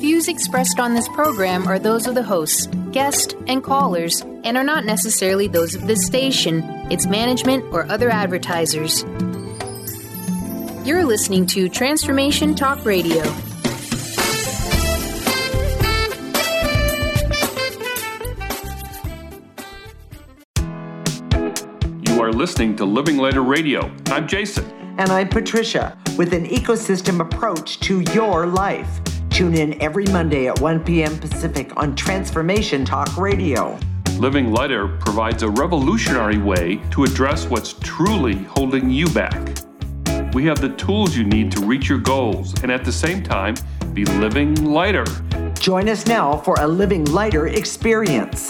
views expressed on this program are those of the hosts, guests, and callers, and are not necessarily those of this station, its management, or other advertisers. You're listening to Transformation Talk Radio. You are listening to Living Lighter Radio. I'm Jason. And I'm Patricia, with an ecosystem approach to your life. Tune in every Monday at 1 p.m. Pacific on Transformation Talk Radio. Living Lighter provides a revolutionary way to address what's truly holding you back. We have the tools you need to reach your goals and at the same time be living lighter. Join us now for a Living Lighter experience.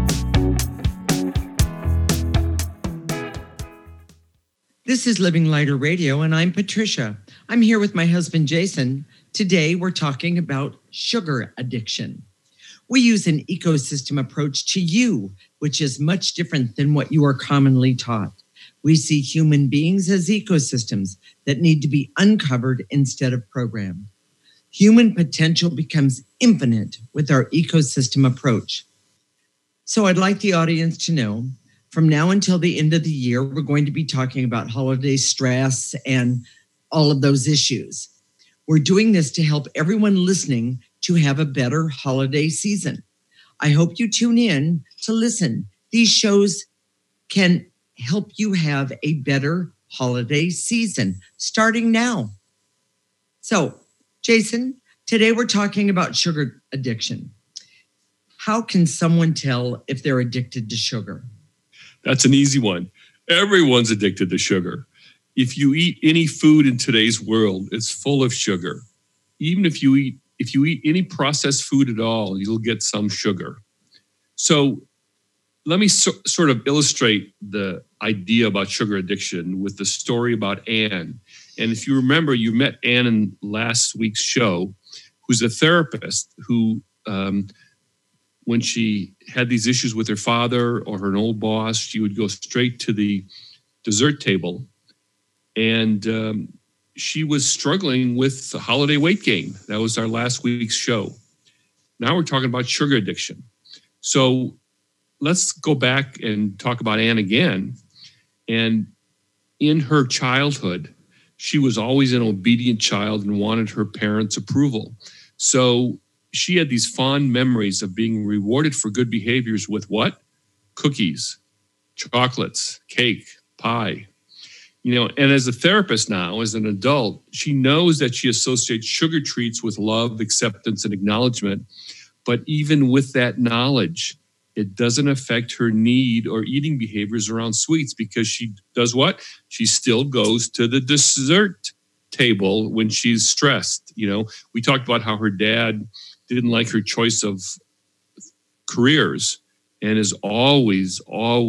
This is Living Lighter Radio, and I'm Patricia. I'm here with my husband, Jason. Today, we're talking about sugar addiction. We use an ecosystem approach to you, which is much different than what you are commonly taught. We see human beings as ecosystems that need to be uncovered instead of programmed. Human potential becomes infinite with our ecosystem approach. So I'd like the audience to know, from now until the end of the year, we're going to be talking about holiday stress and all of those issues. We're doing this to help everyone listening to have a better holiday season. I hope you tune in to listen. These shows can help you have a better holiday season starting now. So, Jason, today we're talking about sugar addiction. How can someone tell if they're addicted to sugar? That's an easy one. Everyone's addicted to sugar. If you eat any food in today's world, it's full of sugar. Even if you eat any processed food at all, you'll get some sugar. So let me sort of illustrate the idea about sugar addiction with the story about Anne. And if you remember, you met Anne in last week's show, who's a therapist who, when she had these issues with her father or her old boss, she would go straight to the dessert table. And she was struggling with holiday weight gain. That was our last week's show. Now we're talking about sugar addiction. So let's go back and talk about Anne again. And in her childhood, she was always an obedient child and wanted her parents' approval. So she had these fond memories of being rewarded for good behaviors with what? Cookies, chocolates, cake, pie. You know, and as a therapist now, as an adult, she knows that she associates sugar treats with love, acceptance, and acknowledgement. But even with that knowledge, it doesn't affect her need or eating behaviors around sweets because she does what? She still goes to the dessert table when she's stressed. You know, we talked about how her dad didn't like her choice of careers and is always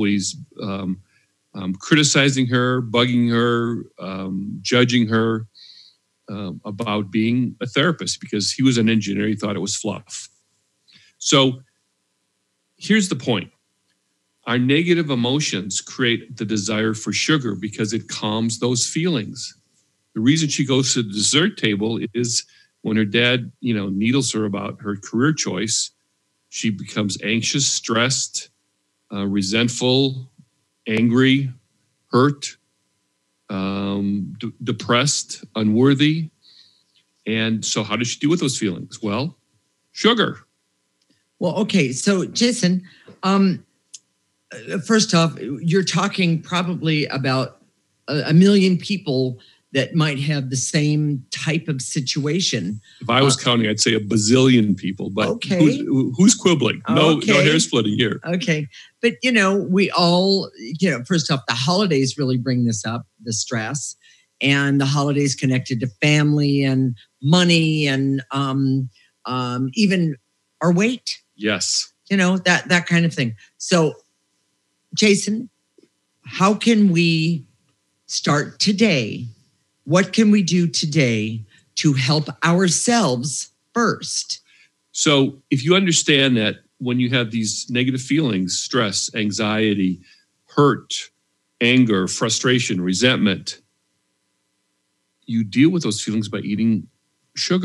criticizing her, bugging her, judging her about being a therapist because he was an engineer. He thought it was fluff. So here's the point. Our negative emotions create the desire for sugar because it calms those feelings. The reason she goes to the dessert table is when her dad, needles her about her career choice, she becomes anxious, stressed, resentful, angry, hurt, depressed, unworthy. And so how does she deal with those feelings? Well, sugar. Well, okay. So, Jason, first off, you're talking probably about a million people that might have the same type of situation. If I was counting, I'd say a bazillion people, but okay. Who's quibbling? No hair splitting here. Okay. But, we all, first off, the holidays really bring this up, the stress, and the holidays connected to family and money and even our weight. Yes. That kind of thing. So, Jason, how can we start today? What can we do today to help ourselves first? So if you understand that when you have these negative feelings, stress, anxiety, hurt, anger, frustration, resentment, you deal with those feelings by eating sugar.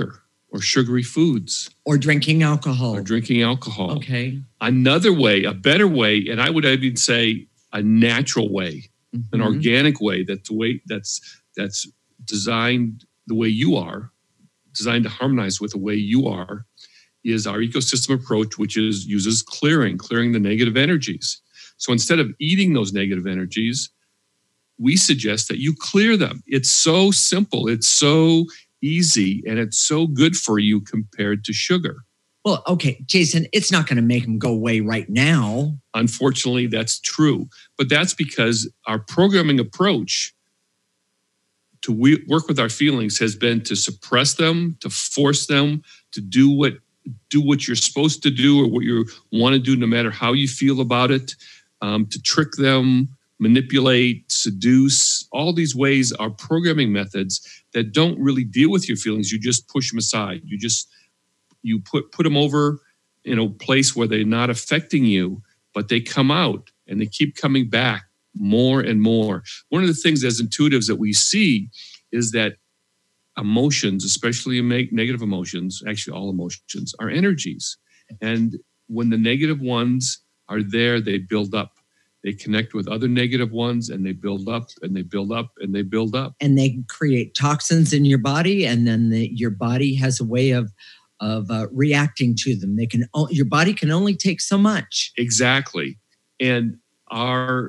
or sugary foods Or drinking alcohol. or drinking alcohol. Okay. Another way, a better way, and I would even say a natural way, an organic way, that's designed the way you are, designed to harmonize with the way you are, is our ecosystem approach, which uses clearing the negative energies. So instead of eating those negative energies, we suggest that you clear them. It's so simple, it's so easy, and it's so good for you compared to sugar. Well, okay, Jason, it's not going to make them go away right now. Unfortunately, that's true. But that's because our programming approach to work with our feelings has been to suppress them, to force them to do what you're supposed to do or what you want to do, no matter how you feel about it, to trick them, manipulate, seduce. All these ways are programming methods that don't really deal with your feelings. You just push them aside. You put them over in a place where they're not affecting you, but they come out and they keep coming back more and more. One of the things as intuitives that we see is that emotions, especially negative emotions, actually all emotions, are energies. And when the negative ones are there, they build up. They connect with other negative ones and they build up and they build up and they build up. And they create toxins in your body, and then your body has a way of reacting to them. Your body can only take so much. Exactly. And our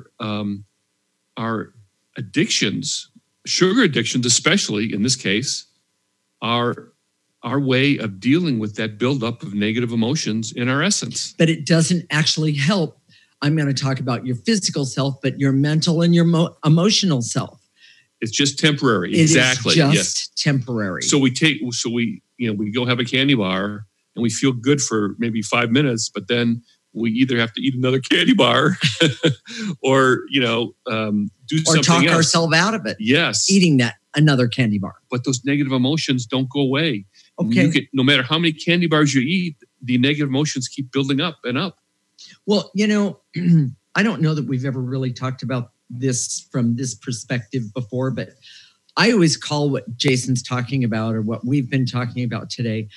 addictions, sugar addictions especially in this case, are our way of dealing with that buildup of negative emotions in our essence. But it doesn't actually help. I'm going to talk about your physical self, but your mental and your emotional self. It's just temporary. Exactly. It is just temporary. So we go have a candy bar and we feel good for maybe 5 minutes, but then we either have to eat another candy bar or, do something else. Or talk ourselves out of it. Yes. Eating another candy bar. But those negative emotions don't go away. Okay. No matter how many candy bars you eat, the negative emotions keep building up and up. Well, I don't know that we've ever really talked about this from this perspective before, but I always call what Jason's talking about or what we've been talking about today,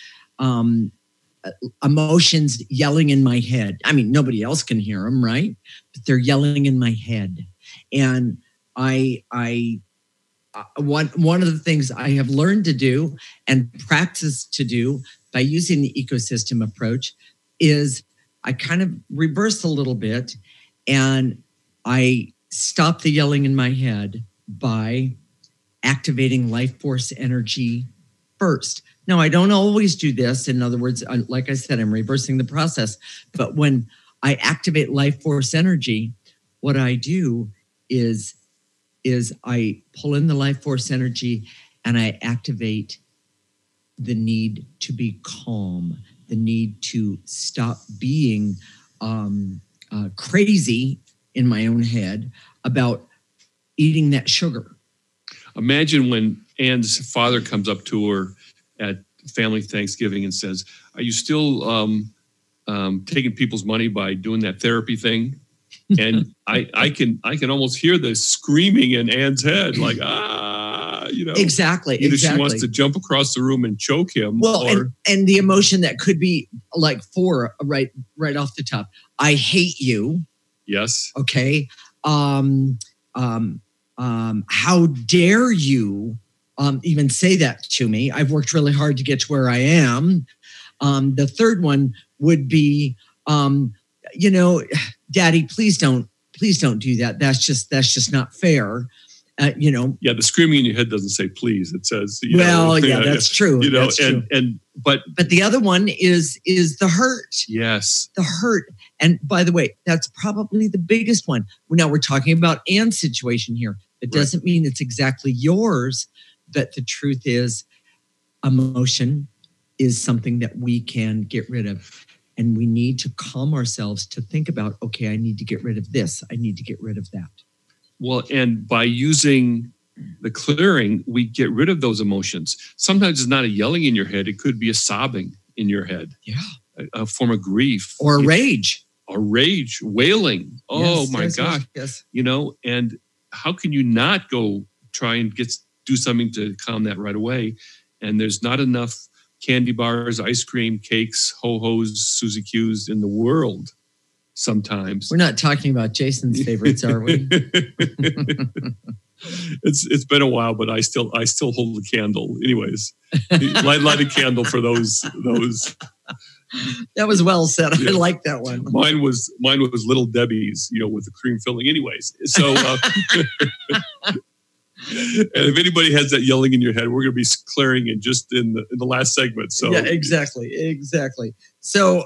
emotions yelling in my head. I mean, nobody else can hear them, right? But they're yelling in my head. And one of the things I have learned to do and practice to do by using the ecosystem approach is I kind of reverse a little bit and I stop the yelling in my head by activating life force energy first. Now, I don't always do this. In other words, like I said, I'm reversing the process. But when I activate life force energy, what I do is I pull in the life force energy and I activate the need to be calm, the need to stop being crazy in my own head about eating that sugar. Imagine when Ann's father comes up to her at family Thanksgiving and says, "Are you still taking people's money by doing that therapy thing?" And I can almost hear the screaming in Ann's head, like, Exactly. Either she wants to jump across the room and choke him. Well, and the emotion that could be like right off the top. I hate you. Yes. Okay. How dare you even say that to me? I've worked really hard to get to where I am. The third one would be, Daddy, please don't do that. That's just not fair. Yeah, the screaming in your head doesn't say please. It says, that's true. That's true. But the other one is the hurt. Yes. The hurt. And by the way, that's probably the biggest one. Now we're talking about Ann's situation here. It doesn't mean it's exactly yours, but the truth is emotion is something that we can get rid of. And we need to calm ourselves to think about, okay, I need to get rid of this. I need to get rid of that. Well, and by using the clearing, we get rid of those emotions. Sometimes it's not a yelling in your head. It could be a sobbing in your head. Yeah. A form of grief. Or rage. Or rage, wailing. Oh, my gosh. Yes. And how can you not go try and do something to calm that right away? And there's not enough candy bars, ice cream, cakes, ho-hos, Suzy Q's in the world sometimes. We're not talking about Jason's favorites, are we? It's been a while, but I still hold the candle. Anyways, light a candle for those. That was well said. Yeah. I like that one. Mine was Little Debbie's, with the cream filling. Anyways, so and if anybody has that yelling in your head, we're going to be clearing it just in the last segment. So yeah, exactly. So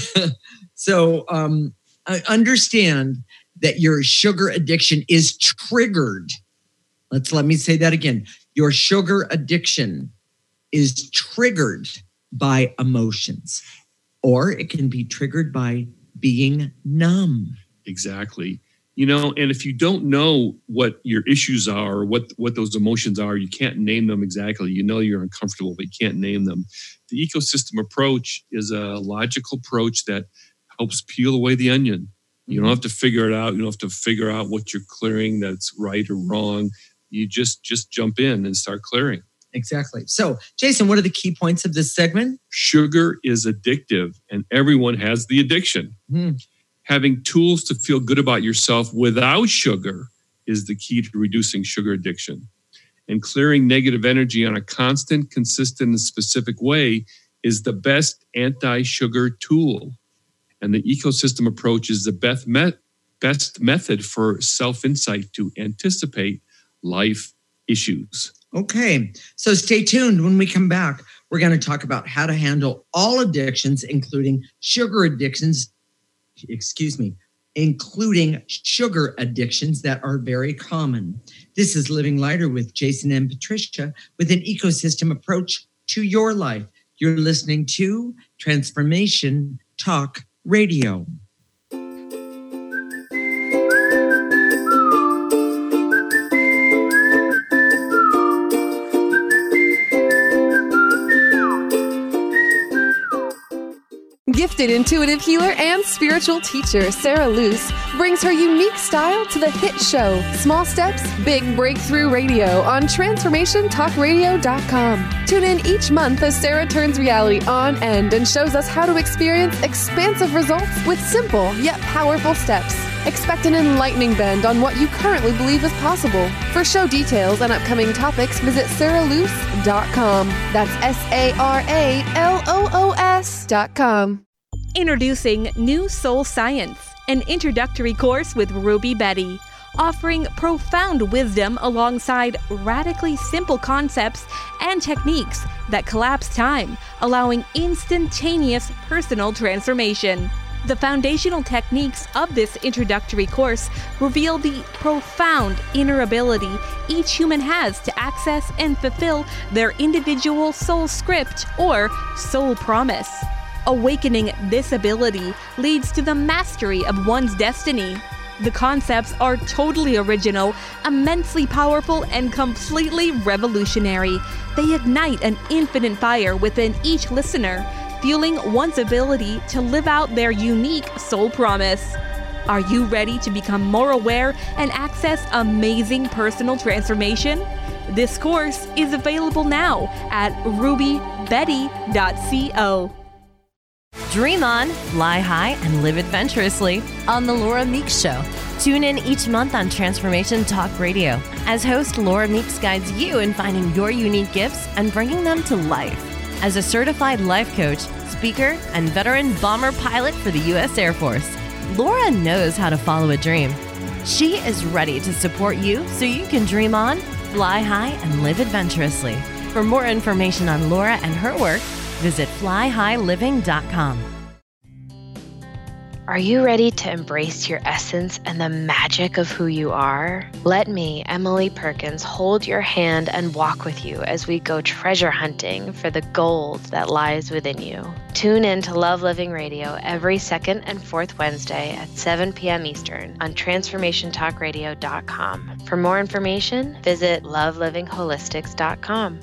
I understand that your sugar addiction is triggered. Let me say that again. Your sugar addiction is triggered by emotions, or it can be triggered by being numb. Exactly. And if you don't know what your issues are, or what those emotions are, you can't name them exactly. You're uncomfortable, but you can't name them. The ecosystem approach is a logical approach that helps peel away the onion. You don't have to figure it out. You don't have to figure out what you're clearing that's right or wrong. You just jump in and start clearing. Exactly. So, Jason, what are the key points of this segment? Sugar is addictive, and everyone has the addiction. Having tools to feel good about yourself without sugar is the key to reducing sugar addiction. And clearing negative energy on a constant, consistent, and specific way is the best anti-sugar tool. And the ecosystem approach is the best method for self-insight to anticipate life issues. Okay, so stay tuned. When we come back, we're going to talk about how to handle all addictions, including sugar addictions that are very common. This is Living Lighter with Jason and Patricia with an ecosystem approach to your life. You're listening to Transformation Talk Radio. Gifted intuitive healer and spiritual teacher Sarah Luce brings her unique style to the hit show Small Steps, Big Breakthrough Radio on TransformationTalkRadio.com. Tune in each month as Sarah turns reality on end and shows us how to experience expansive results with simple yet powerful steps. Expect an enlightening bend on what you currently believe is possible. For show details and upcoming topics, visit SarahLuce.com. That's SarahLoos.com. Introducing New Soul Science, an introductory course with Ruby Betty, offering profound wisdom alongside radically simple concepts and techniques that collapse time, allowing instantaneous personal transformation. The foundational techniques of this introductory course reveal the profound inner ability each human has to access and fulfill their individual soul script or soul promise. Awakening this ability leads to the mastery of one's destiny. The concepts are totally original, immensely powerful, and completely revolutionary. They ignite an infinite fire within each listener, fueling one's ability to live out their unique soul promise. Are you ready to become more aware and access amazing personal transformation? This course is available now at rubybetty.co. Dream on, fly high, and live adventurously on The Laura Meeks Show. Tune in each month on Transformation Talk Radio as host Laura Meeks guides you in finding your unique gifts and bringing them to life. As a certified life coach, speaker, and veteran bomber pilot for the U.S. Air Force, Laura knows how to follow a dream. She is ready to support you so you can dream on, fly high, and live adventurously. For more information on Laura and her work, visit flyhighliving.com. Are you ready to embrace your essence and the magic of who you are? Let me, Emily Perkins, hold your hand and walk with you as we go treasure hunting for the gold that lies within you. Tune in to Love Living Radio every second and fourth Wednesday at 7 p.m. Eastern on TransformationTalkRadio.com. For more information, visit lovelivingHolistics.com.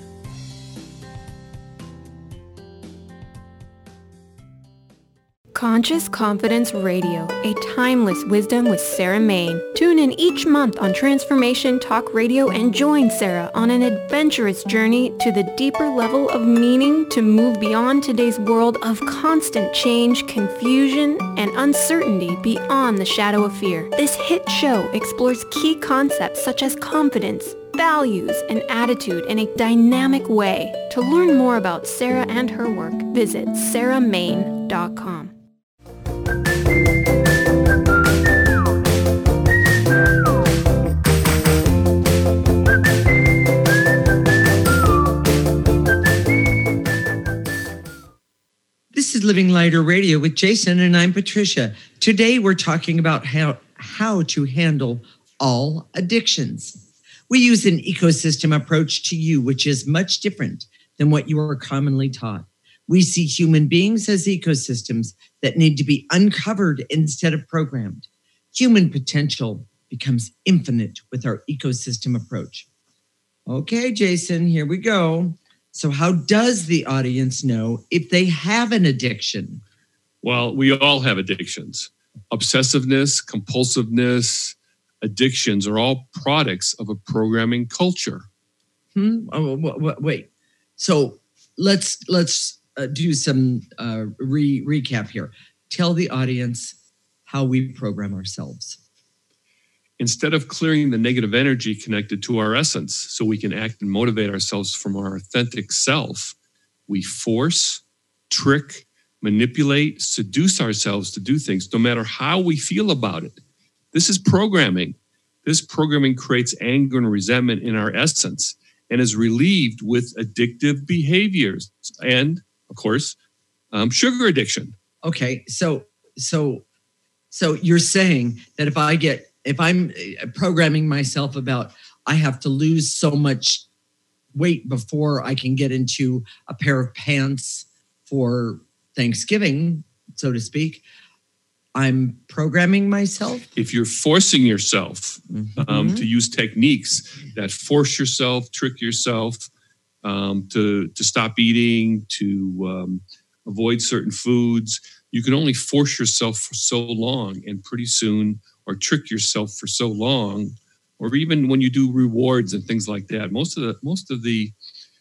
Conscious Confidence Radio, a timeless wisdom with Sarah Main. Tune in each month on Transformation Talk Radio and join Sarah on an adventurous journey to the deeper level of meaning to move beyond today's world of constant change, confusion, and uncertainty beyond the shadow of fear. This hit show explores key concepts such as confidence, values, and attitude in a dynamic way. To learn more about Sarah and her work, visit sarahmain.com. This is Living Lighter Radio with Jason, and I'm Patricia. Today we're talking about how to handle all addictions. We use an ecosystem approach to you, which is much different than what you are commonly taught. We see human beings as ecosystems that need to be uncovered instead of programmed. Human potential becomes infinite with our ecosystem approach. Okay, Jason, here we go. So how does the audience know if they have an addiction? Well, we all have addictions. Obsessiveness, compulsiveness, addictions are all products of a programming culture. Wait. So let's do some recap here. Tell the audience how we program ourselves. Instead of clearing the negative energy connected to our essence so we can act and motivate ourselves from our authentic self, we force, trick, manipulate, seduce ourselves to do things no matter how we feel about it. This is programming. This programming creates anger and resentment in our essence and is relieved with addictive behaviors and, of course, sugar addiction. Okay, so you're saying that if I'm programming myself about I have to lose so much weight before I can get into a pair of pants for Thanksgiving, so to speak, I'm programming myself? If you're forcing yourself to use techniques that force yourself, trick yourself to stop eating, to avoid certain foods, you can only force yourself for so long, and pretty soon, or trick yourself for so long, or even when you do rewards and things like that. Most of the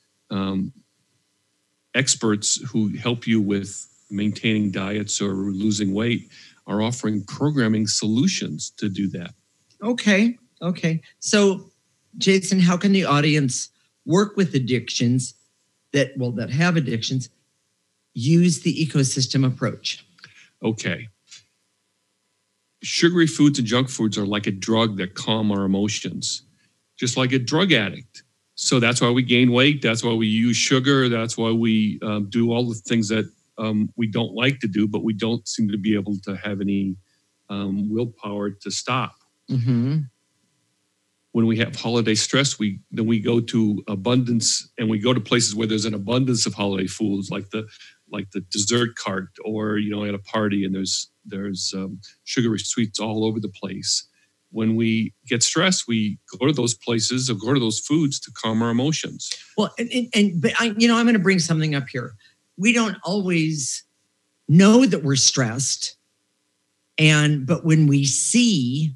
experts who help you with maintaining diets or losing weight are offering programming solutions to do that. Okay. So, Jason, how can the audience work with addictions that have addictions, use the ecosystem approach? Okay. Sugary foods and junk foods are like a drug that calm our emotions, just like a drug addict. So that's why we gain weight. That's why we use sugar. That's why we do all the things that we don't like to do, but we don't seem to be able to have any willpower to stop. Mm-hmm. When we have holiday stress, we go to abundance, and we go to places where there's an abundance of holiday foods, like the dessert cart, or at a party, and there's sugary sweets all over the place. When we get stressed, we go to those places or go to those foods to calm our emotions. Well, but I'm going to bring something up here. We don't always know that we're stressed, but when we see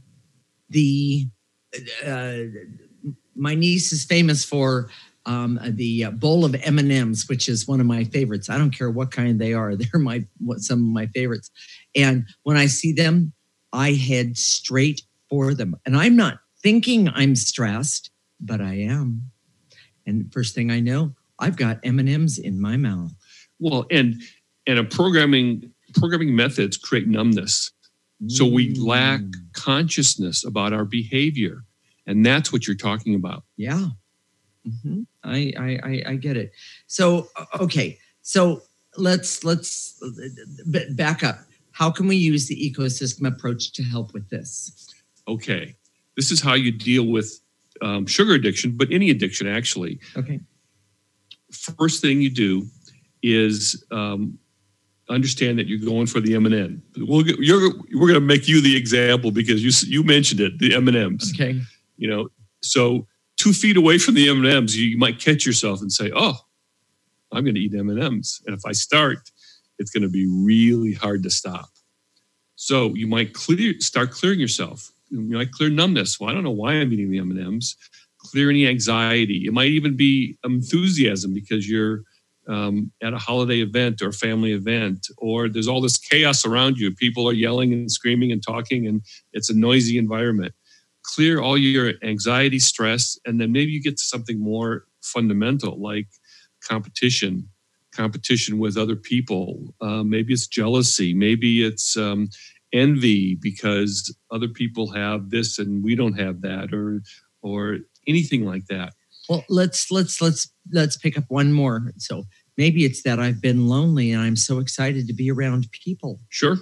my niece is famous for the bowl of M&Ms, which is one of my favorites. I don't care what kind they are; they're some of my favorites. And when I see them, I head straight for them, and I'm not thinking I'm stressed, but I am. And first thing I know, I've got M&Ms in my mouth. Well, and a programming methods create numbness. So we lack consciousness about our behavior. And that's what you're talking about. Yeah. Mm-hmm. I get it. So, okay. So let's back up. How can we use the ecosystem approach to help with this? Okay. This is how you deal with sugar addiction, but any addiction, actually. Okay. First thing you do is understand that you're going for the M&M. We're going to make you the example because you mentioned it, the M&Ms. Okay. So 2 feet away from the M&Ms, you might catch yourself and say, "Oh, I'm going to eat M&Ms." And if I start, it's going to be really hard to stop. So you might start clearing yourself. You might clear numbness. Well, I don't know why I'm eating the M&Ms. Clear any anxiety. It might even be enthusiasm because you're at a holiday event or a family event, or there's all this chaos around you. People are yelling and screaming and talking, and it's a noisy environment. Clear all your anxiety, stress, and then maybe you get to something more fundamental like competition with other people. Maybe it's jealousy. Maybe it's envy because other people have this and we don't have that, or anything like that. Well, let's pick up one more. So maybe it's that I've been lonely and I'm so excited to be around people. Sure.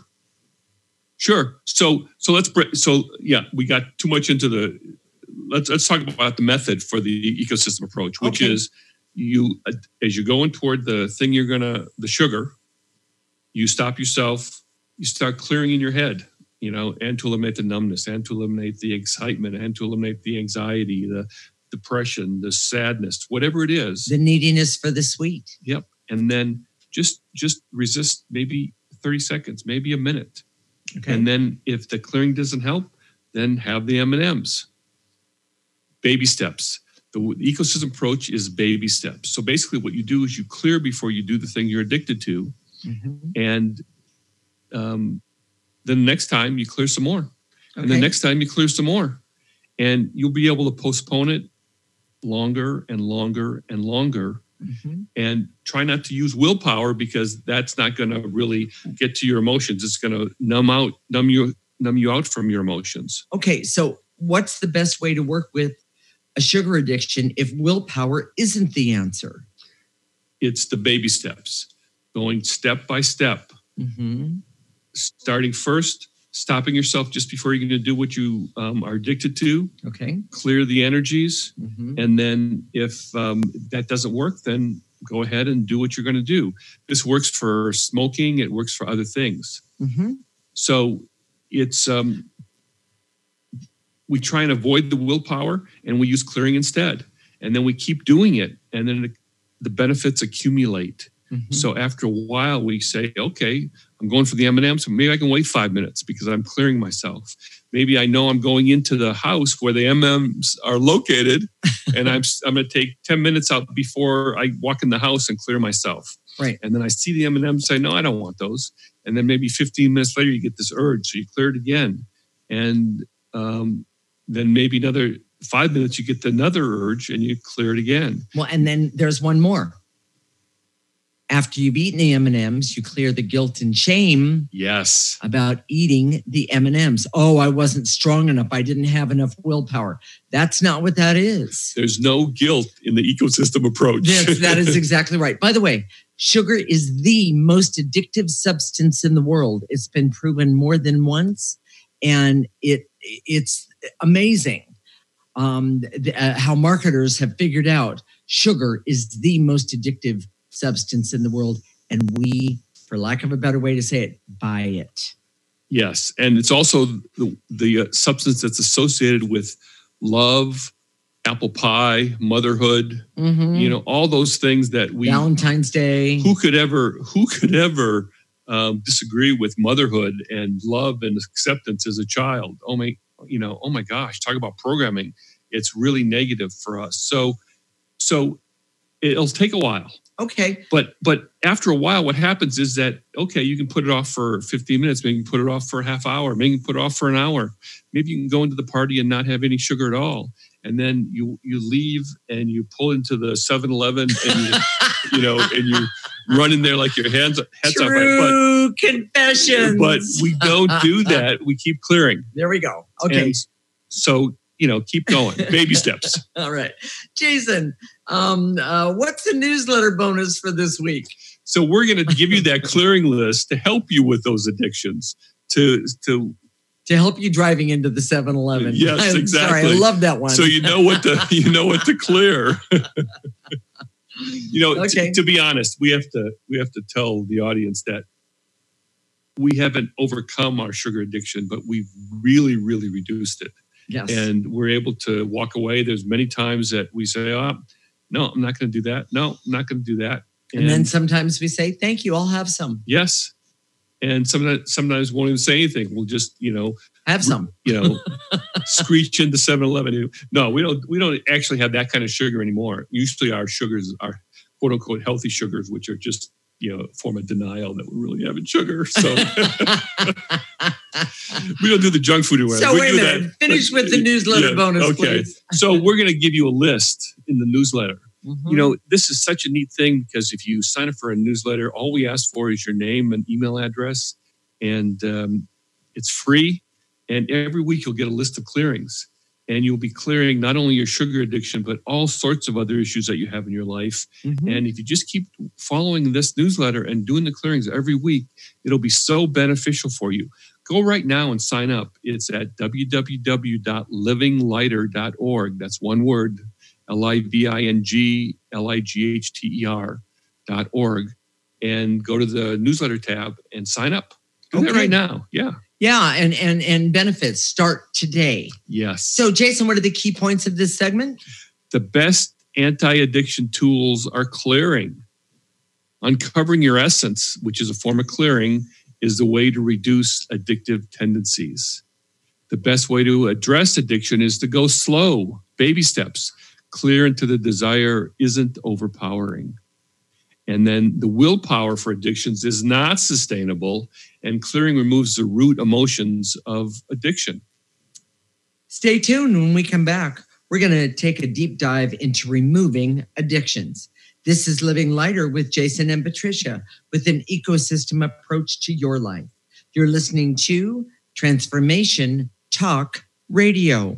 So we got too much into the. Let's talk about the method for the ecosystem approach, which is you, as you're going toward the thing the sugar, you stop yourself, you start clearing in your head, and to eliminate the numbness, and to eliminate the excitement, and to eliminate the anxiety, the depression, the sadness, whatever it is. The neediness for the sweet. Yep. And then just resist maybe 30 seconds, maybe a minute. Okay. And then if the clearing doesn't help, then have the M&Ms. Baby steps. The ecosystem approach is baby steps. So basically what you do is you clear before you do the thing you're addicted to. Mm-hmm. And then the next time you clear some more. Okay. And the next time you clear some more. And you'll be able to postpone it longer and longer and longer. Mm-hmm. And try not to use willpower because that's not going to really get to your emotions. It's going to numb you out from your emotions. Okay, so what's the best way to work with a sugar addiction if willpower isn't the answer? It's the baby steps, going step by step. Mm-hmm. Starting first, stopping yourself just before you're going to do what you are addicted to. Okay. Clear the energies. Mm-hmm. And then if that doesn't work, then go ahead and do what you're going to do. This works for smoking. It works for other things. Mm-hmm. So it's we try and avoid the willpower and we use clearing instead. And then we keep doing it. And then the benefits accumulate. Mm-hmm. So after a while, we say, okay, I'm going for the M&Ms, so maybe I can wait 5 minutes because I'm clearing myself. Maybe I know I'm going into the house where the M&Ms are located, and I'm going to take 10 minutes out before I walk in the house and clear myself. Right. And then I see the M&Ms and say, no, I don't want those. And then maybe 15 minutes later, you get this urge, so you clear it again. And then maybe another 5 minutes, you get another urge, and you clear it again. Well, and then there's one more. After you've eaten the M&Ms, you clear the guilt and shame. Yes. About eating the M&Ms. Oh, I wasn't strong enough. I didn't have enough willpower. That's not what that is. There's no guilt in the ecosystem approach. Yes, that is exactly right. By the way, sugar is the most addictive substance in the world. It's been proven more than once, and it's amazing how marketers have figured out sugar is the most addictive substance in the world, and we, for lack of a better way to say it, buy it. Yes, and it's also the substance that's associated with love, apple pie, motherhood. Mm-hmm. All those things that we Valentine's Day. Who could ever disagree with motherhood and love and acceptance as a child? Oh my gosh! Talk about programming. It's really negative for us. So it'll take a while. Okay. But after a while, what happens is that, okay, you can put it off for 15 minutes. Maybe you can put it off for a half hour. Maybe you can put it off for an hour. Maybe you can go into the party and not have any sugar at all. And then you leave and you pull into the 7-Eleven and you run in there like your head's True off. Confessions. But we don't do that. We keep clearing. There we go. Okay. And so, keep going. Baby steps. All right. Jason, what's the newsletter bonus for this week? So we're going to give you that clearing list to help you with those addictions, to help you driving into the 7-Eleven. Yes, exactly. Sorry, I love that one. So you know what to clear. Okay. To be honest, we have to tell the audience that we haven't overcome our sugar addiction, but we've really, really reduced it. Yes. And we're able to walk away. There's many times that we say, no, I'm not going to do that. No, I'm not going to do that. And then sometimes we say, thank you, I'll have some. Yes. And sometimes won't even say anything. We'll just, have some, screech into 7-Eleven. No, we don't actually have that kind of sugar anymore. Usually our sugars are quote unquote healthy sugars, which are just, a form of denial that we're really having sugar. So we don't do the junk food anymore. So wait a minute, finish with the newsletter bonus, please. So we're going to give you a list in the newsletter. Mm-hmm. This is such a neat thing because if you sign up for a newsletter, all we ask for is your name and email address, and it's free. And every week you'll get a list of clearings, and you'll be clearing not only your sugar addiction, but all sorts of other issues that you have in your life. Mm-hmm. And if you just keep following this newsletter and doing the clearings every week, it'll be so beneficial for you. Go right now and sign up. It's at www.livinglighter.org. That's one word. LIVINGLIGHTER.org, and go to the newsletter tab and sign up. Do that right now. Yeah. Yeah. And benefits start today. Yes. So Jason, what are the key points of this segment? The best anti-addiction tools are clearing. Uncovering your essence, which is a form of clearing, is the way to reduce addictive tendencies. The best way to address addiction is to go slow, baby steps. Clear into the desire isn't overpowering. And then the willpower for addictions is not sustainable, and clearing removes the root emotions of addiction. Stay tuned. When we come back, we're going to take a deep dive into removing addictions. This is Living Lighter with Jason and Patricia, with an ecosystem approach to your life. You're listening to Transformation Talk Radio.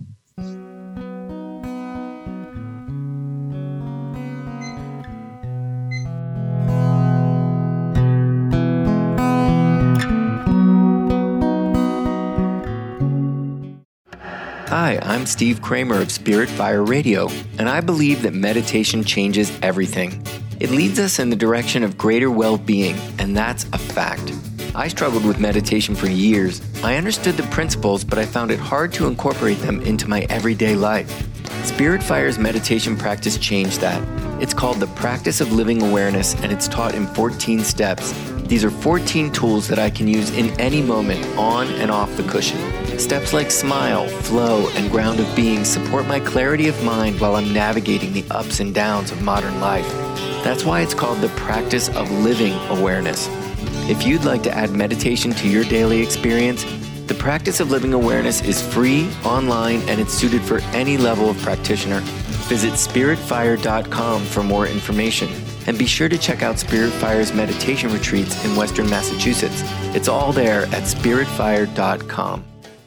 Hi, I'm Steve Kramer of Spirit Fire Radio, and I believe that meditation changes everything. It leads us in the direction of greater well-being, and that's a fact. I struggled with meditation for years. I understood the principles, but I found it hard to incorporate them into my everyday life. Spirit Fire's meditation practice changed that. It's called the Practice of Living Awareness, and it's taught in 14 steps. These are 14 tools that I can use in any moment, on and off the cushion. Steps like smile, flow, and ground of being support my clarity of mind while I'm navigating the ups and downs of modern life. That's why it's called the Practice of Living Awareness. If you'd like to add meditation to your daily experience, the Practice of Living Awareness is free, online, and it's suited for any level of practitioner. Visit spiritfire.com for more information. And be sure to check out Spirit Fire's meditation retreats in Western Massachusetts. It's all there at spiritfire.com.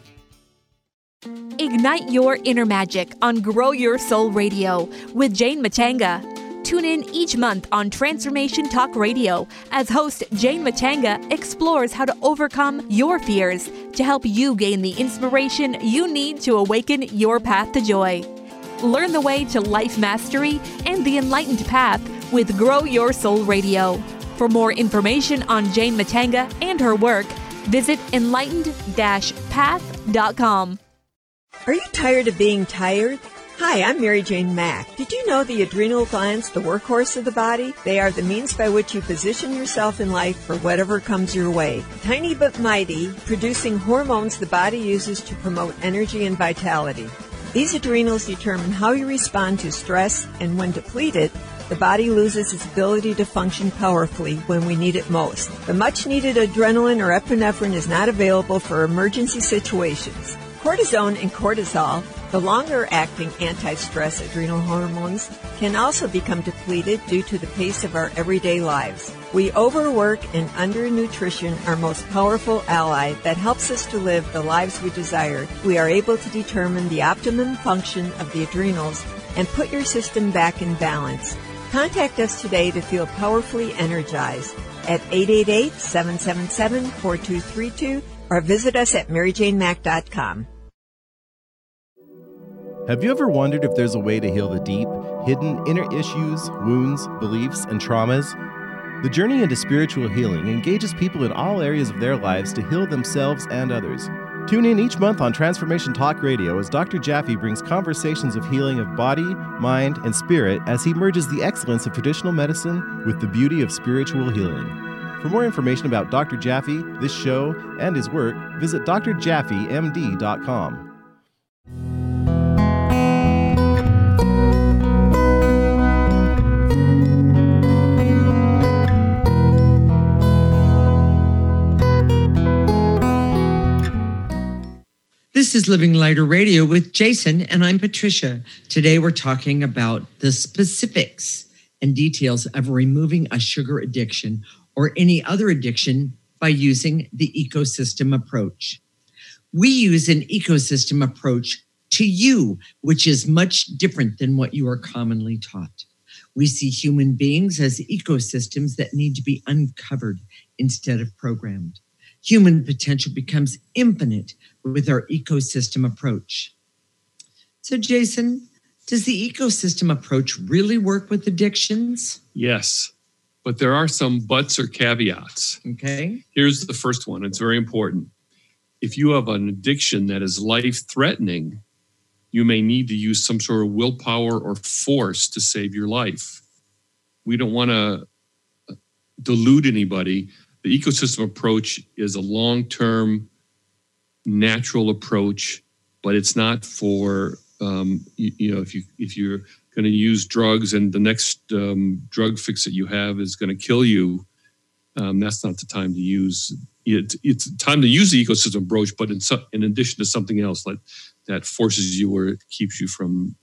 Ignite your inner magic on Grow Your Soul Radio with Jane Matanga. Tune in each month on Transformation Talk Radio as host Jane Matanga explores how to overcome your fears to help you gain the inspiration you need to awaken your path to joy. Learn the way to life mastery and the enlightened path with Grow Your Soul Radio. For more information on Jane Matanga and her work, visit enlightened-path.com. Are you tired of being tired? Hi, I'm Mary Jane Mack. Did you know the adrenal glands, the workhorse of the body? They are the means by which you position yourself in life for whatever comes your way. Tiny but mighty, producing hormones the body uses to promote energy and vitality. These adrenals determine how you respond to stress, and when depleted, the body loses its ability to function powerfully when we need it most. The much-needed adrenaline or epinephrine is not available for emergency situations. Cortisone and cortisol, the longer-acting anti-stress adrenal hormones, can also become depleted due to the pace of our everyday lives. We overwork and undernutrition our most powerful ally that helps us to live the lives we desire. We are able to determine the optimum function of the adrenals and put your system back in balance. Contact us today to feel powerfully energized at 888-777-4232 or visit us at maryjanemack.com. Have you ever wondered if there's a way to heal the deep, hidden inner issues, wounds, beliefs, and traumas? The journey into spiritual healing engages people in all areas of their lives to heal themselves and others. Tune in each month on Transformation Talk Radio as Dr. Jaffe brings conversations of healing of body, mind, and spirit as he merges the excellence of traditional medicine with the beauty of spiritual healing. For more information about Dr. Jaffe, this show, and his work, visit drjaffemd.com. This is Living Lighter Radio with Jason, and I'm Patricia. Today we're talking about the specifics and details of removing a sugar addiction or any other addiction by using the ecosystem approach. We use an ecosystem approach to you, which is much different than what you are commonly taught. We see human beings as ecosystems that need to be uncovered instead of programmed. Human potential becomes infinite with our ecosystem approach. So, Jason, does the ecosystem approach really work with addictions? Yes, but there are some buts or caveats. Okay. Here's the first one. It's very important. If you have an addiction that is life-threatening, you may need to use some sort of willpower or force to save your life. We don't want to delude anybody. The ecosystem approach is a long-term, natural approach, but it's not for if you're going to use drugs and the next drug fix that you have is going to kill you. That's not the time to use it. It's time to use the ecosystem approach, but in addition to something else that forces you or keeps you from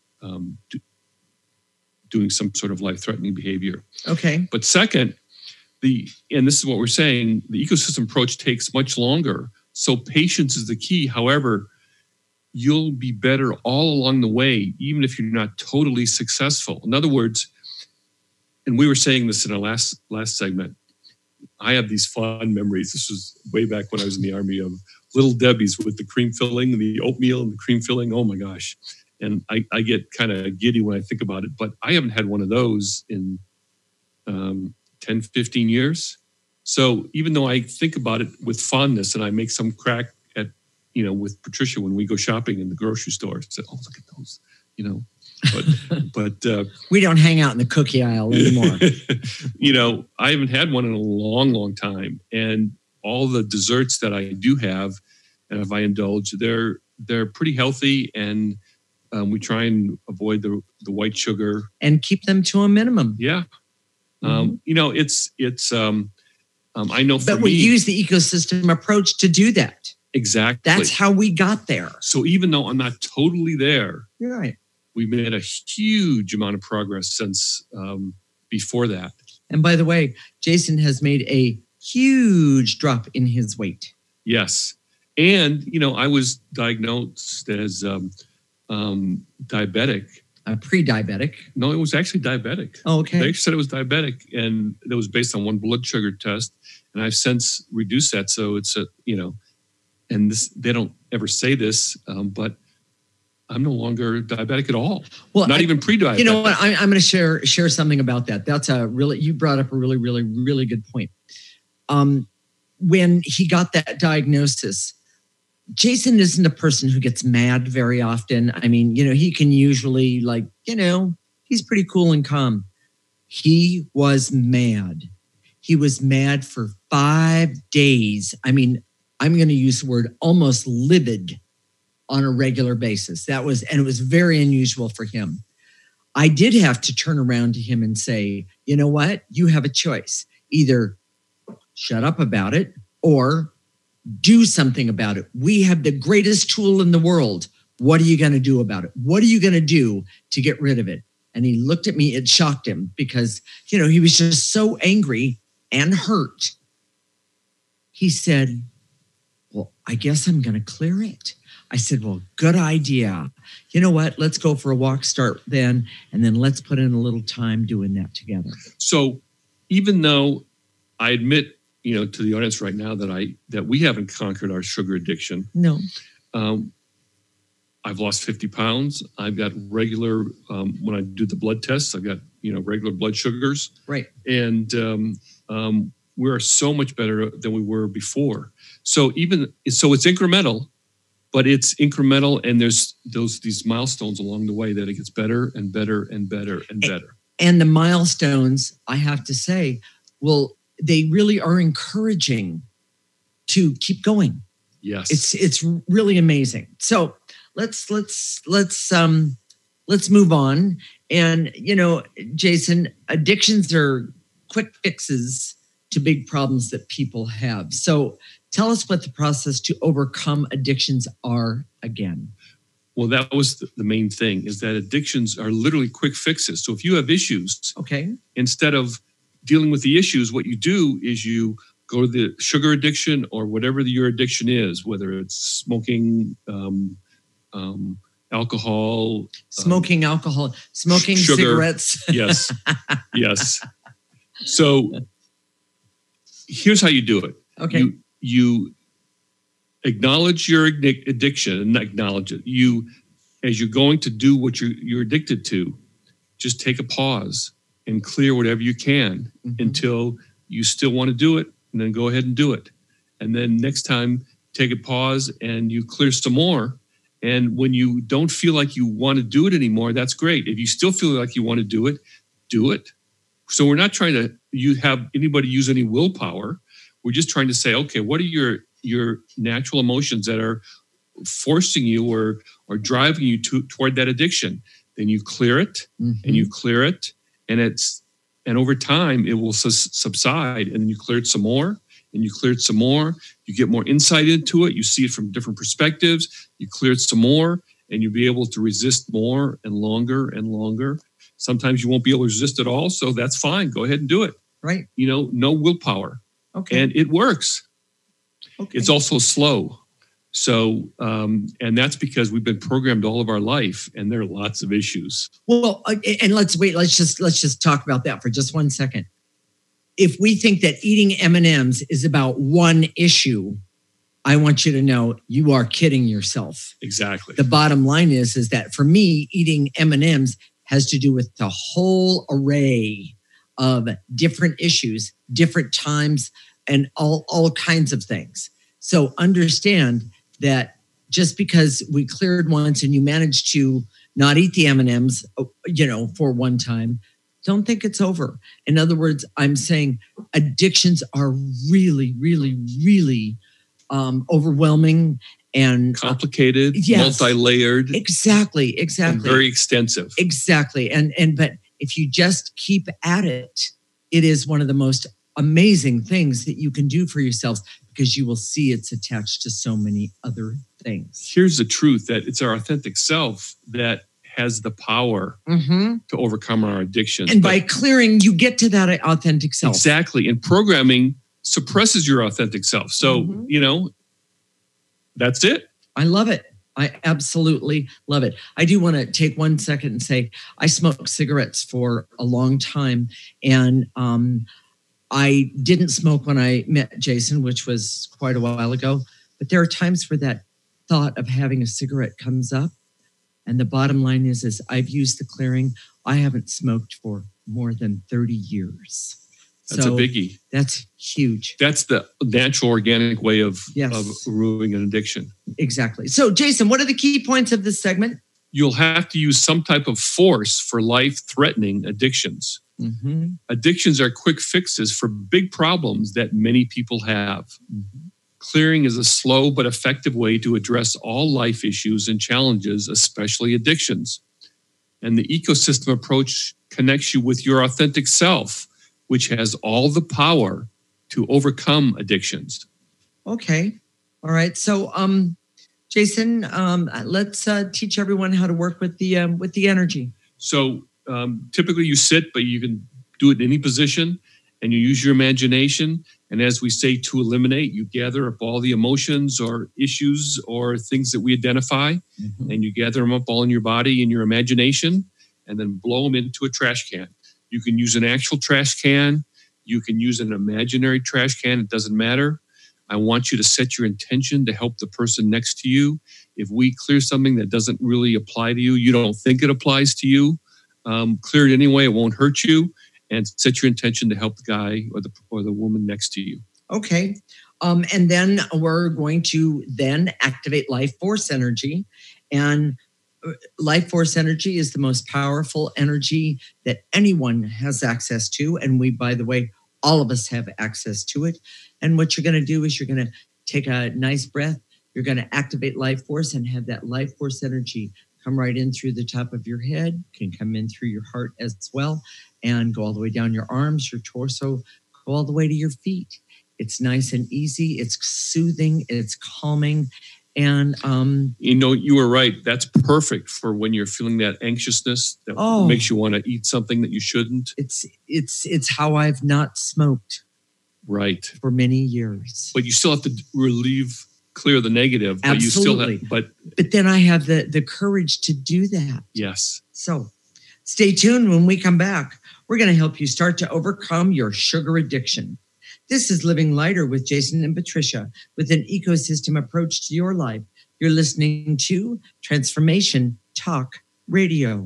doing some sort of life-threatening behavior. Okay. But second, and this is what we're saying, the ecosystem approach takes much longer. So patience is the key. However, you'll be better all along the way, even if you're not totally successful. In other words, and we were saying this in our last segment, I have these fond memories. This was way back when I was in the Army, of Little Debbie's with the cream filling, the oatmeal and the cream filling. Oh my gosh. And I get kind of giddy when I think about it, but I haven't had one of those in 10, 15 years. So even though I think about it with fondness and I make some crack at, with Patricia when we go shopping in the grocery store, say, oh, look at those, but we don't hang out in the cookie aisle anymore. I haven't had one in a long, long time. And all the desserts that I do have, and if I indulge, they're pretty healthy, and we try and avoid the white sugar and keep them to a minimum. Yeah. It's I know for me. But we use the ecosystem approach to do that. Exactly. That's how we got there. So even though I'm not totally there, you're right. We've made a huge amount of progress since before that. And by the way, Jason has made a huge drop in his weight. Yes. And, I was diagnosed as diabetic. Pre-diabetic? No, it was actually diabetic. Oh, okay. They said it was diabetic, and that was based on one blood sugar test. And I've since reduced that. So it's and this, they don't ever say this, but I'm no longer diabetic at all. Well, not even pre-diabetic. You know what? I'm going to share something about that. That's you brought up a really, really, really good point. When he got that diagnosis, Jason isn't a person who gets mad very often. I mean, he can usually he's pretty cool and calm. He was mad. He was mad for 5 days. I mean, I'm going to use the word almost livid on a regular basis. And it was very unusual for him. I did have to turn around to him and say, you know what? You have a choice. Either shut up about it or do something about it. We have the greatest tool in the world. What are you going to do about it? What are you going to do to get rid of it? And he looked at me. It shocked him because, he was just so angry and hurt. He said, well, I guess I'm going to clear it. I said, well, good idea. You know what? Let's go for a walk, start then, and then let's put in a little time doing that together. So even though I admit, to the audience right now that we haven't conquered our sugar addiction. No. I've lost 50 pounds. I've got regular, when I do the blood tests, I've got, regular blood sugars. Right. And we're so much better than we were before. So it's incremental, but it's incremental, and there's these milestones along the way that it gets better and better and better and better. And the milestones, I have to say, they really are encouraging to keep going. Yes, it's really amazing. So let's move on. And Jason, addictions are quick fixes to big problems that people have. So tell us what the process to overcome addictions are again. Well, that was the main thing, is that addictions are literally quick fixes. So if you have issues, okay, instead of dealing with the issues, what you do is you go to the sugar addiction or whatever your addiction is, whether it's smoking, alcohol, smoking sugar, cigarettes. Yes. Yes. So here's how you do it. Okay. You acknowledge your addiction and acknowledge it. As you're going to do what you're addicted to, just take a pause and clear whatever you can until you still want to do it, and then go ahead and do it. And then next time, take a pause and you clear some more. And when you don't feel like you want to do it anymore, that's great. If you still feel like you want to do it, do it. So we're not trying to have anybody use any willpower. We're just trying to say, okay, what are your natural emotions that are forcing you or driving you toward that addiction? Then you clear it and you clear it, and over time it will subside, and then you clear it some more and you clear it some more. You get more insight into it. You see it from different perspectives. You clear it some more, and you'll be able to resist more and longer and longer. Sometimes you won't be able to resist at all, so that's fine. Go ahead and do it. Right. No willpower. Okay. And it works. Okay. It's also slow. So, and that's because we've been programmed all of our life, and there are lots of issues. Well, and let's just talk about that for just 1 second. If we think that eating M&Ms is about one issue, I want you to know you are kidding yourself. Exactly. The bottom line is that for me, eating M&Ms has to do with the whole array of different issues, different times, and all kinds of things. So understand that just because we cleared once and you managed to not eat the M&Ms, for one time, don't think it's over. In other words, I'm saying addictions are really, really, really overwhelming and complicated, yes, multi-layered. Exactly. And very extensive. Exactly. But if you just keep at it, it is one of the most amazing things that you can do for yourselves, because you will see it's attached to so many other things. Here's the truth, that it's our authentic self that has the power to overcome our addictions. And by clearing, you get to that authentic self. Exactly. And programming suppresses your authentic self. So, that's it. I love it. I absolutely love it. I do want to take 1 second and say I smoked cigarettes for a long time. And I didn't smoke when I met Jason, which was quite a while ago. But there are times where that thought of having a cigarette comes up. And the bottom line is I've used the clearing. I haven't smoked for more than 30 years. That's a biggie. That's huge. That's the natural, organic way of removing an addiction. Exactly. So, Jason, what are the key points of this segment? You'll have to use some type of force for life-threatening addictions. Addictions are quick fixes for big problems that many people have. Clearing is a slow but effective way to address all life issues and challenges, especially addictions. And the ecosystem approach connects you with your authentic self, which has all the power to overcome addictions. Okay. All right. So, Jason, let's teach everyone how to work with the energy. So typically you sit, but you can do it in any position, and you use your imagination. And as we say, to eliminate, you gather up all the emotions or issues or things that we identify, and you gather them up all in your body, in your imagination, and then blow them into a trash can. You can use an actual trash can. You can use an imaginary trash can. It doesn't matter. I want you to set your intention to help the person next to you. If we clear something that doesn't really apply to you, you don't think it applies to you, clear it anyway. It won't hurt you. And set your intention to help the guy or the woman next to you. Okay. And then we're going to then activate life force energy. And life force energy is the most powerful energy that anyone has access to. And we, by the way, all of us have access to it. And what you're going to do is you're going to take a nice breath. You're going to activate life force and have that life force energy come right in through the top of your head, can come in through your heart as well, and go all the way down your arms, your torso, go all the way to your feet. It's nice and easy. It's soothing. It's calming. And you were right. That's perfect for when you're feeling that anxiousness that makes you want to eat something that you shouldn't. It's how I've not smoked for many years. But you still have to clear the negative. Absolutely. But then I have the courage to do that. Yes. So stay tuned. When we come back, we're going to help you start to overcome your sugar addiction. This is Living Lighter with Jason and Patricia with an ecosystem approach to your life. You're listening to Transformation Talk Radio.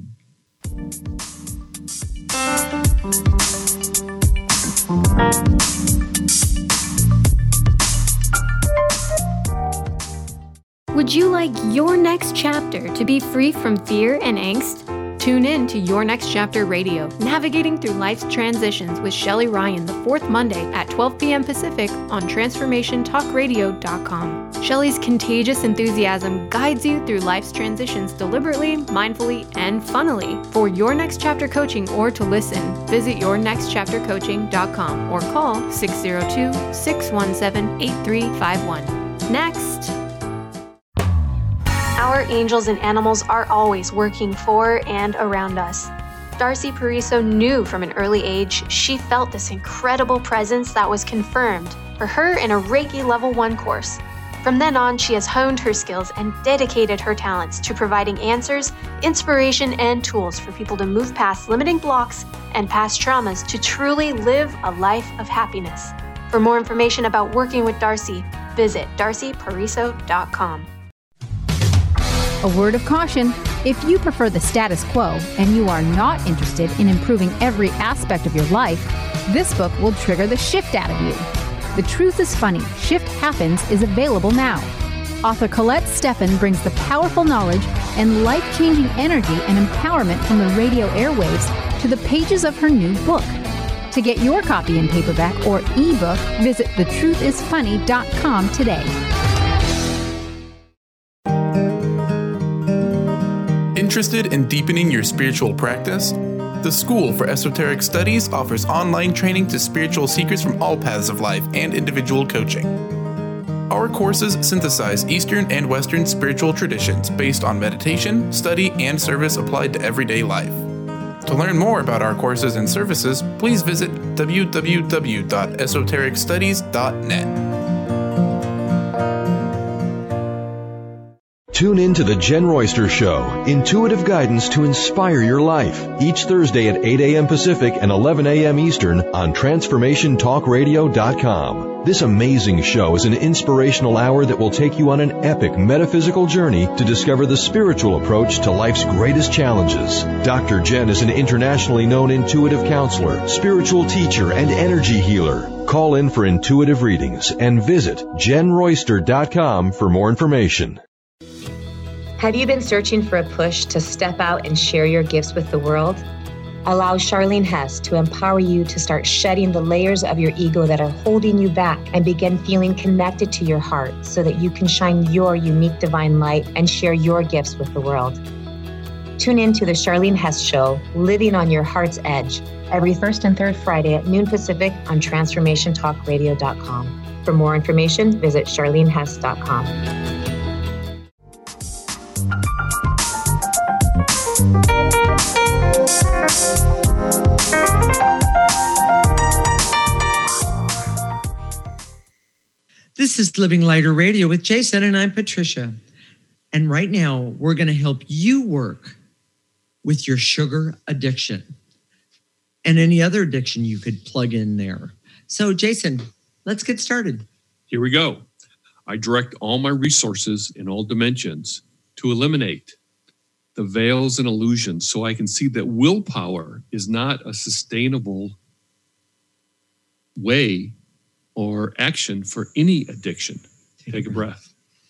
Would you like your next chapter to be free from fear and angst? Tune in to Your Next Chapter Radio, navigating through life's transitions with Shelley Ryan the fourth Monday at 12 p.m. Pacific on TransformationTalkRadio.com. Shelley's contagious enthusiasm guides you through life's transitions deliberately, mindfully, and funnily. For Your Next Chapter coaching or to listen, visit YourNextChapterCoaching.com or call 602-617-8351. Next. Our angels and animals are always working for and around us. Darcy Pariso knew from an early age she felt this incredible presence that was confirmed for her in a Reiki Level 1 course. From then on, she has honed her skills and dedicated her talents to providing answers, inspiration, and tools for people to move past limiting blocks and past traumas to truly live a life of happiness. For more information about working with Darcy, visit darcypariso.com. A word of caution, if you prefer the status quo and you are not interested in improving every aspect of your life, this book will trigger the shift out of you. The Truth is Funny, Shift Happens is available now. Author Colette Steffen brings the powerful knowledge and life-changing energy and empowerment from the radio airwaves to the pages of her new book. To get your copy in paperback or ebook, visit thetruthisfunny.com today. Interested in deepening your spiritual practice? The School for Esoteric Studies offers online training to spiritual seekers from all paths of life and individual coaching. Our courses synthesize Eastern and Western spiritual traditions based on meditation, study, and service applied to everyday life. To learn more about our courses and services, please visit www.esotericstudies.net. Tune in to The Jen Royster Show, intuitive guidance to inspire your life, each Thursday at 8 a.m. Pacific and 11 a.m. Eastern on TransformationTalkRadio.com. This amazing show is an inspirational hour that will take you on an epic metaphysical journey to discover the spiritual approach to life's greatest challenges. Dr. Jen is an internationally known intuitive counselor, spiritual teacher, and energy healer. Call in for intuitive readings and visit JenRoyster.com for more information. Have you been searching for a push to step out and share your gifts with the world? Allow Charlene Hess to empower you to start shedding the layers of your ego that are holding you back and begin feeling connected to your heart so that you can shine your unique divine light and share your gifts with the world. Tune in to the Charlene Hess Show, Living on Your Heart's Edge, every first and third Friday at noon Pacific on TransformationTalkRadio.com. For more information, visit CharleneHess.com. This is Living Lighter Radio with Jason, and I'm Patricia. And right now, we're going to help you work with your sugar addiction and any other addiction you could plug in there. So, Jason, let's get started. Here we go. I direct all my resources in all dimensions to eliminate the veils and illusions so I can see that willpower is not a sustainable way or action for any addiction. Take a breath.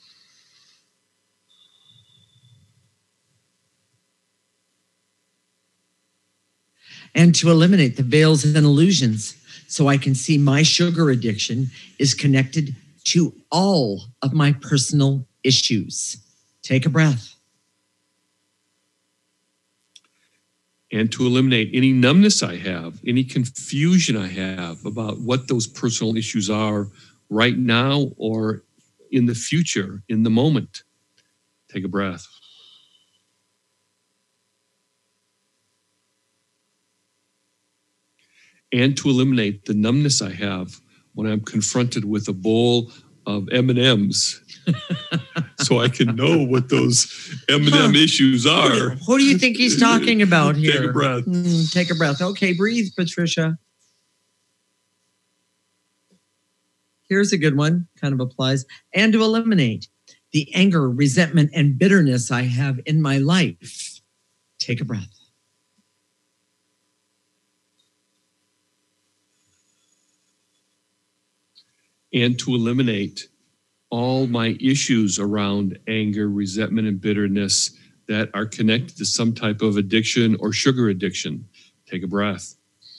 And to eliminate the veils and illusions so I can see my sugar addiction is connected to all of my personal issues. Take a breath. And to eliminate any numbness I have, any confusion I have about what those personal issues are right now or in the future, in the moment. Take a breath. And to eliminate the numbness I have when I'm confronted with a bowl of M&Ms so I can know what those M&M issues are. Who do you think he's talking about here? Take a breath. Take a breath. Okay, breathe, Patricia. Here's a good one, kind of applies. And to eliminate the anger, resentment, and bitterness I have in my life. Take a breath. And to eliminate all my issues around anger, resentment, and bitterness that are connected to some type of addiction or sugar addiction. Take a breath.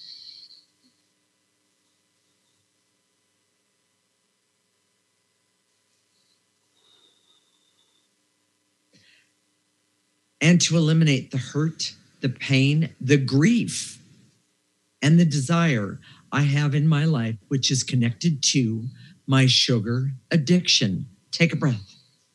And to eliminate the hurt, the pain, the grief, and the desire I have in my life, which is connected to my sugar addiction. Take a breath.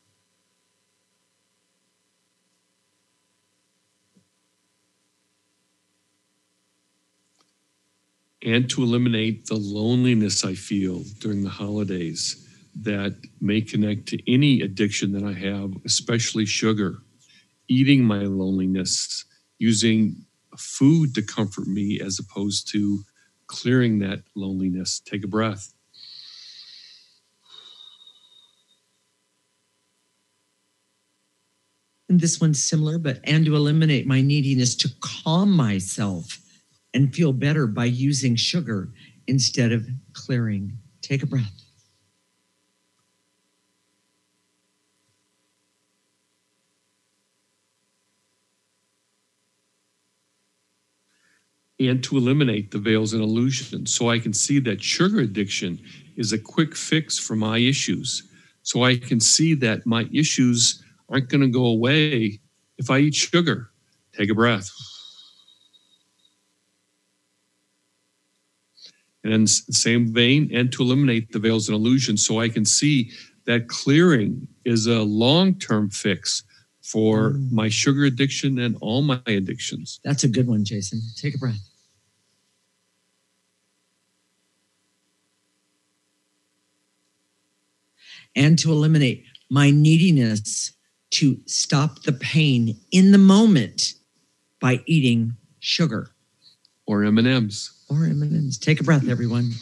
And to eliminate the loneliness I feel during the holidays that may connect to any addiction that I have, especially sugar. Eating my loneliness, using food to comfort me as opposed to clearing that loneliness. Take a breath. And this one's similar, and to eliminate my neediness to calm myself and feel better by using sugar instead of clearing. Take a breath. And to eliminate the veils and illusions so I can see that sugar addiction is a quick fix for my issues. So I can see that my issues aren't going to go away if I eat sugar. Take a breath. And in the same vein, and to eliminate the veils and illusions so I can see that clearing is a long-term fix for my sugar addiction and all my addictions. That's a good one, Jason. Take a breath. And to eliminate my neediness to stop the pain in the moment by eating sugar. Or M&Ms. Or M&Ms. Take a breath, everyone.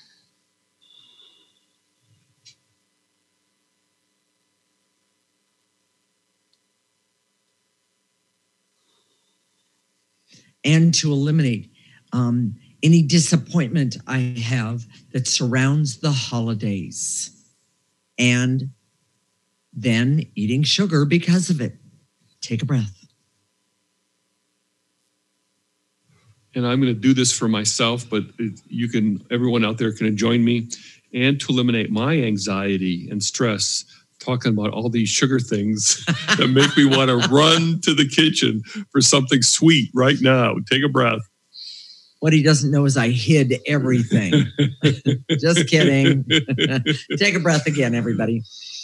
And to eliminate any disappointment I have that surrounds the holidays. And then eating sugar because of it. Take a breath. And I'm going to do this for myself, but everyone out there can join me. And to eliminate my anxiety and stress, talking about all these sugar things that make me want to run to the kitchen for something sweet right now. Take a breath. What he doesn't know is I hid everything. Just kidding. Take a breath again, everybody.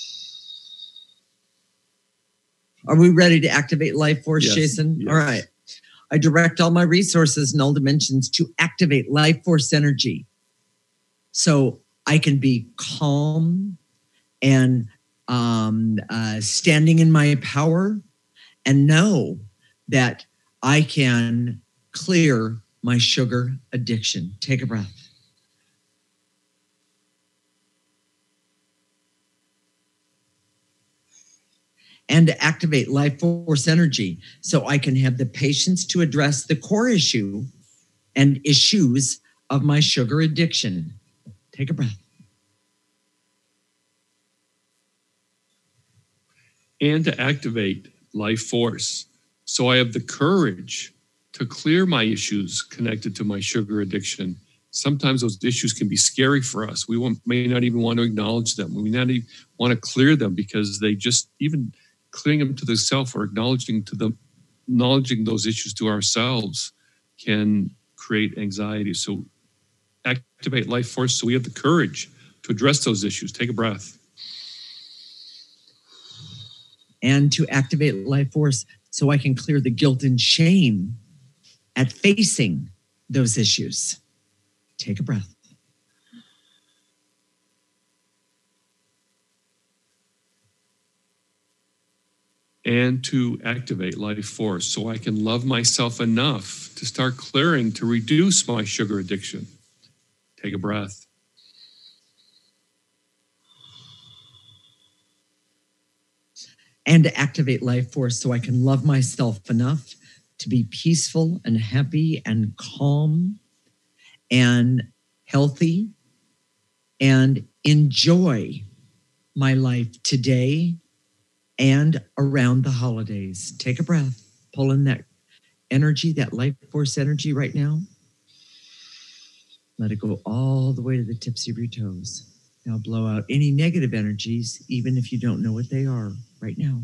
Are we ready to activate Life Force, Yes, Jason? yes. All right. I direct all my resources in all dimensions to activate Life Force energy so I can be calm and standing in my power and know that I can clear my sugar addiction. Take a breath. And to activate Life Force energy so I can have the patience to address the core issue and issues of my sugar addiction. Take a breath. and to activate life force. So I have the courage to clear my issues connected to my sugar addiction. Sometimes those issues can be scary for us. We may not even want to acknowledge them. We may not even want to clear them because they just, even clearing them to the self or acknowledging those issues to ourselves can create anxiety. So activate life force so we have the courage to address those issues. Take a breath. And to activate life force so I can clear the guilt and shame at facing those issues. Take a breath. And to activate life force so I can love myself enough to start clearing to reduce my sugar addiction. Take a breath. And to activate life force so I can love myself enough to be peaceful and happy and calm and healthy and enjoy my life today and around the holidays. Take a breath. Pull in that energy, that life force energy right now. Let it go all the way to the tips of your toes. Now blow out any negative energies, even if you don't know what they are right now.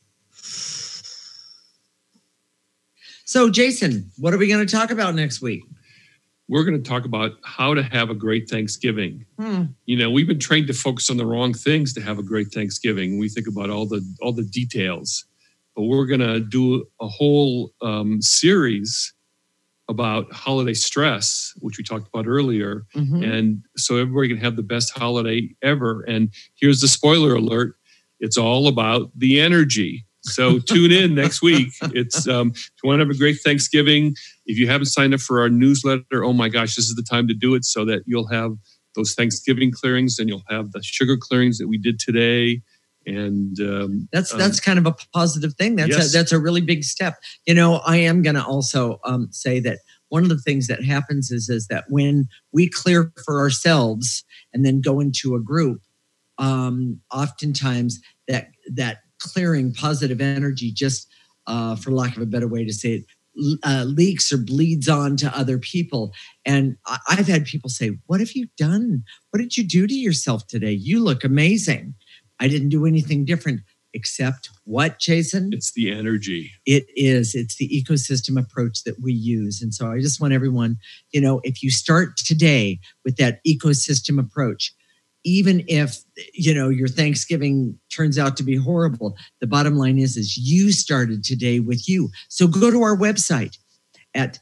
So, Jason, what are we going to talk about next week? We're going to talk about how to have a great Thanksgiving. You know, we've been trained to focus on the wrong things to have a great Thanksgiving. We think about all the details, but we're going to do a whole series about holiday stress, which we talked about earlier. And so everybody can have the best holiday ever. And here's the spoiler alert. It's all about the energy. So tune in next week. It's if you want to have a great Thanksgiving, if you haven't signed up for our newsletter, oh my gosh, this is the time to do it so that you'll have those Thanksgiving clearings and you'll have the sugar clearings that we did today. And that's kind of a positive thing. That's a really big step. You know, I am going to also say that one of the things that happens is that when we clear for ourselves and then go into a group, oftentimes that clearing positive energy just, for lack of a better way to say it, leaks or bleeds on to other people. And I've had people say, what have you done? What did you do to yourself today? You look amazing. I didn't do anything different except what, Jason? It's the energy. It is. It's the ecosystem approach that we use. And so I just want everyone, you know, if you start today with that ecosystem approach, even if, you know, your Thanksgiving turns out to be horrible, the bottom line is you started today with you. So go to our website at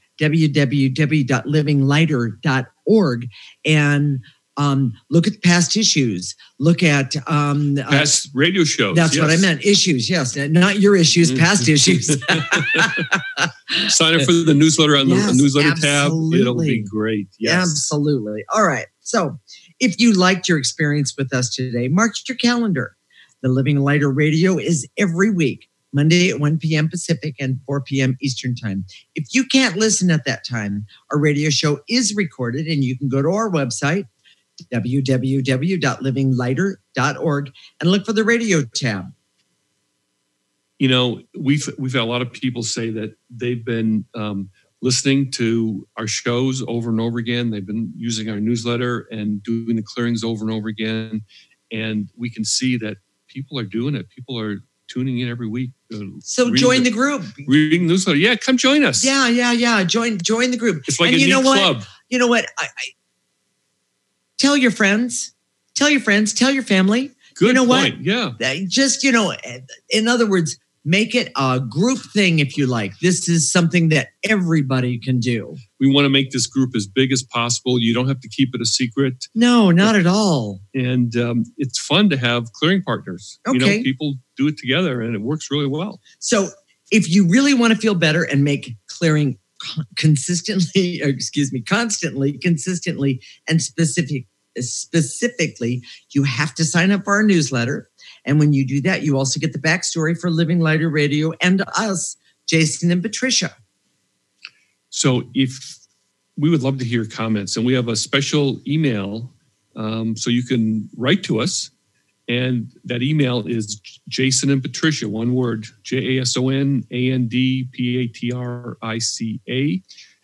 www.livinglighter.org and look at past issues. Look at past radio shows. That's what I meant. Issues, yes, not your issues. Past issues. Sign up for the newsletter on the newsletter tab. It'll be great. Yes, absolutely. All right. So, if you liked your experience with us today, mark your calendar. The Living Lighter Radio is every week, Monday at 1 p.m. Pacific and 4 p.m. Eastern Time. If you can't listen at that time, our radio show is recorded, and you can go to our website, www.livinglighter.org, and look for the radio tab. You know, we've had a lot of people say that they've been listening to our shows over and over again. They've been using our newsletter and doing the clearings over and over again. And we can see that people are doing it. People are tuning in every week. So join the group. Reading the newsletter. Yeah, come join us. Yeah. Join the group. It's like a neat club. You know what? I tell your friends, tell your family. Good you know point. What? Yeah. Just, you know, in other words, make it a group thing if you like. This is something that everybody can do. We want to make this group as big as possible. You don't have to keep it a secret. No, not at all. And it's fun to have clearing partners. Okay. You know, people do it together and it works really well. So if you really want to feel better and make clearing constantly, and specifically, you have to sign up for our newsletter. And when you do that, you also get the backstory for Living Lighter Radio and us, Jason and Patricia. So if we would love to hear comments, and we have a special email, so you can write to us And that email is Jason and Patricia, one word, JASONANDPATRICA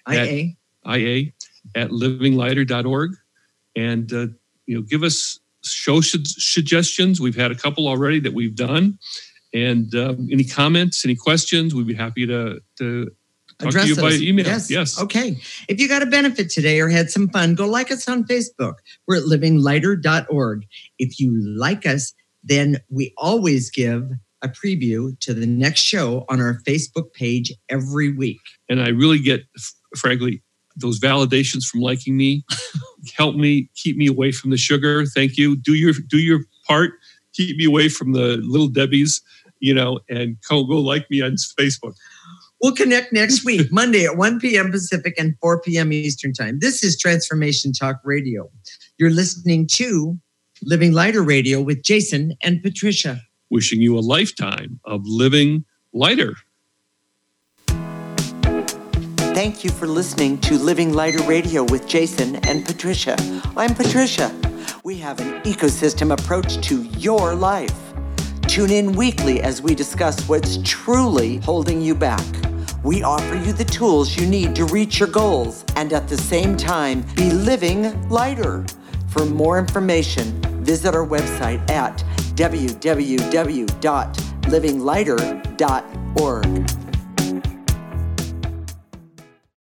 at livinglighter.org. And, give us show suggestions. We've had a couple already that we've done. And any comments, any questions, we'd be happy to talk to you by email. Yes. Okay. If you got a benefit today or had some fun, go like us on Facebook. We're at livinglighter.org. If you like us, then we always give a preview to the next show on our Facebook page every week. And I really get, frankly, those validations from liking me. Help me, keep me away from the sugar. Thank you. Do your part. Keep me away from the little Debbies, and go like me on Facebook. We'll connect next week, Monday at 1 p.m. Pacific and 4 p.m. Eastern Time. This is Transformation Talk Radio. You're listening to Living Lighter Radio with Jason and Patricia. Wishing you a lifetime of living lighter. Thank you for listening to Living Lighter Radio with Jason and Patricia. I'm Patricia. We have an ecosystem approach to your life. Tune in weekly as we discuss what's truly holding you back. We offer you the tools you need to reach your goals and at the same time be living lighter. For more information, visit our website at www.livinglighter.org.